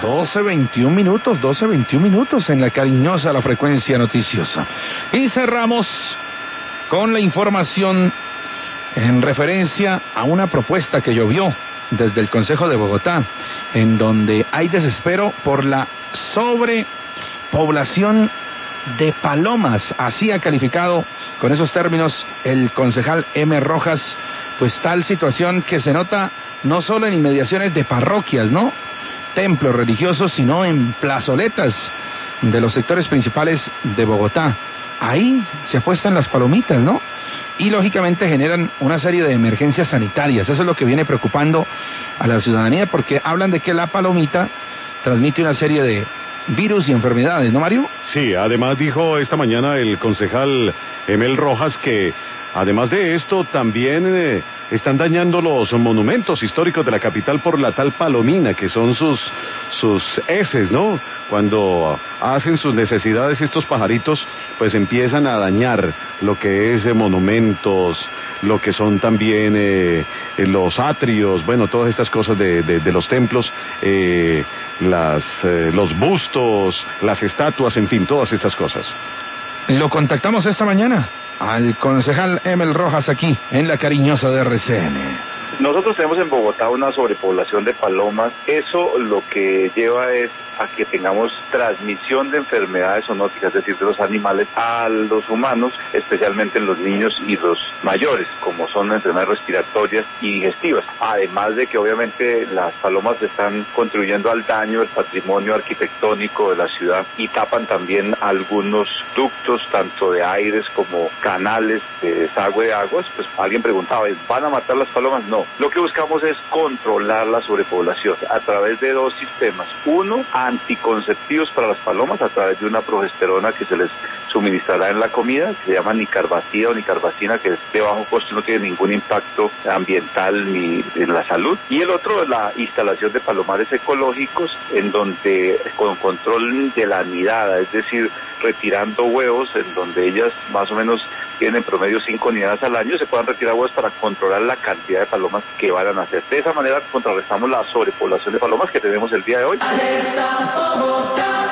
12:21 en la cariñosa, la frecuencia noticiosa. Y cerramos con la información en referencia a una propuesta que llovió desde el Consejo de Bogotá, en donde hay desespero por la sobrepoblación de palomas. Así ha calificado con esos términos el concejal M. Rojas, pues tal situación que se nota no solo en inmediaciones de parroquias, ¿no?, templos religiosos, sino en plazoletas de los sectores principales de Bogotá. Ahí se apuestan las palomitas, ¿no? Y lógicamente generan una serie de emergencias sanitarias. Eso es lo que viene preocupando a la ciudadanía, porque hablan de que la palomita transmite una serie de virus y enfermedades, ¿no, Mario? Sí, además dijo esta mañana el concejal Emel Rojas que además de esto también están dañando los monumentos históricos de la capital por la tal palomina, que son sus heces, ¿no? Cuando hacen sus necesidades estos pajaritos, pues empiezan a dañar lo que es monumentos, lo que son también los atrios, bueno, todas estas cosas de los templos, los bustos, las estatuas, en fin, todas estas cosas. Lo contactamos esta mañana al concejal Emel Rojas aquí en la cariñosa de RCN. Nosotros tenemos en Bogotá una sobrepoblación de palomas. Eso lo que lleva es a que tengamos transmisión de enfermedades zoonóticas, es decir, de los animales a los humanos, especialmente en los niños y los mayores, como son enfermedades respiratorias y digestivas. Además de que obviamente las palomas están contribuyendo al daño del patrimonio arquitectónico de la ciudad y tapan también algunos ductos, tanto de aires como canales de desagüe de aguas. Pues alguien preguntaba, ¿van a matar las palomas? No. Lo que buscamos es controlar la sobrepoblación a través de dos sistemas. Uno, anticonceptivos para las palomas a través de una progesterona que se les suministrará en la comida, que se llama nicarbacida o nicarbacina, que es de bajo costo y no tiene ningún impacto ambiental ni en la salud. Y el otro es la instalación de palomares ecológicos, en donde con control de la nidada, es decir, retirando huevos, en donde ellas más o menos tienen en promedio 5 nidadas al año, se puedan retirar huevos para controlar la cantidad de palomas que van a nacer. De esa manera contrarrestamos la sobrepoblación de palomas que tenemos el día de hoy.